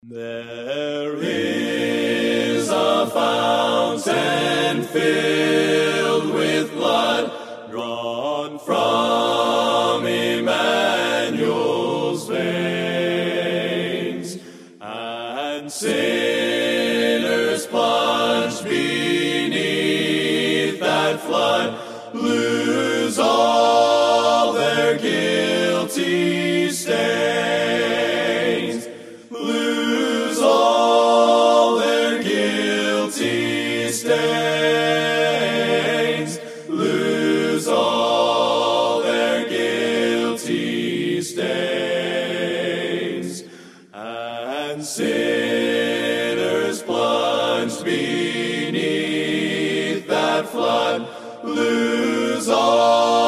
There is a fountain filled with blood drawn from Emmanuel's veins, and sinners plunged beneath that flood lose all their guilty stains. Lose all their guilty stains. Lose all their guilty stains. And sinners plunged beneath that flood lose all